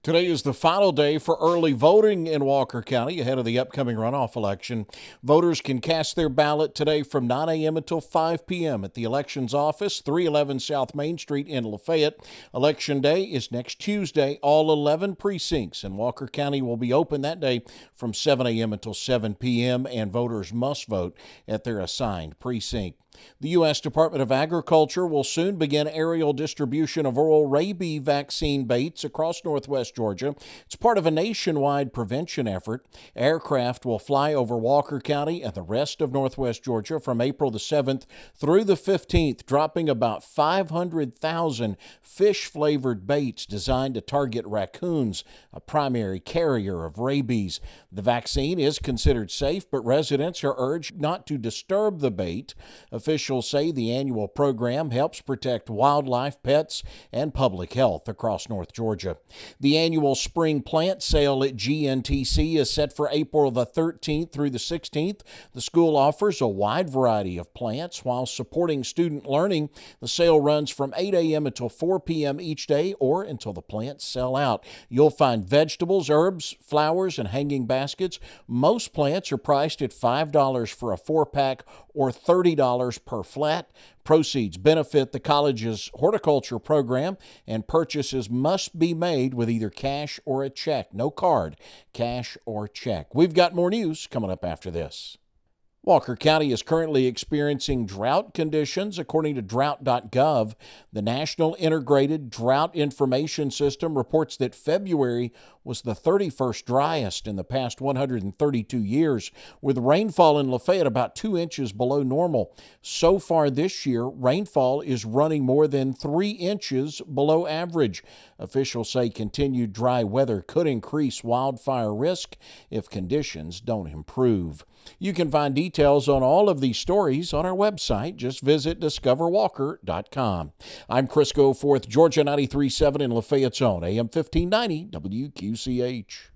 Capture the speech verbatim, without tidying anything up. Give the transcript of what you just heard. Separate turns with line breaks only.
Today is the final day for early voting in Walker County ahead of the upcoming runoff election. Voters can cast their ballot today from nine a.m. until five p.m. at the elections office, three eleven South Main Street in Lafayette. Election day is next Tuesday. All eleven precincts in Walker County will be open that day from seven a.m. until seven p.m., and voters must vote at their assigned precinct. The U S Department of Agriculture will soon begin aerial distribution of oral rabies vaccine baits across northwest Georgia. It's part of a nationwide prevention effort. Aircraft will fly over Walker County and the rest of northwest Georgia from April the seventh through the fifteenth, dropping about five hundred thousand fish-flavored baits designed to target raccoons, a primary carrier of rabies. The vaccine is considered safe, but residents are urged not to disturb the bait. Officials say the annual program helps protect wildlife, pets, and public health across North Georgia. The annual spring plant sale at G N T C is set for April the thirteenth through the sixteenth. The school offers a wide variety of plants while supporting student learning. The sale runs from eight a.m. until four p.m. each day or until the plants sell out. You'll find vegetables, herbs, flowers, and hanging baskets. Most plants are priced at five dollars for a four-pack or thirty dollars per flat. Proceeds benefit the college's horticulture program, and purchases must be made with either cash or a check. No card, cash or check. We've got more news coming up after this. Walker County is currently experiencing drought conditions. According to drought dot gov, the National Integrated Drought Information System reports that February was the thirty-first driest in the past one hundred thirty-two years, with rainfall in Lafayette about two inches below normal. So far this year, rainfall is running more than three inches below average. Officials say continued dry weather could increase wildfire risk if conditions don't improve. You can find details on all of these stories on our website. Just visit discover walker dot com. I'm Chris Goforth, Georgia ninety-three point seven in Lafayette's own A M fifteen ninety W Q C H.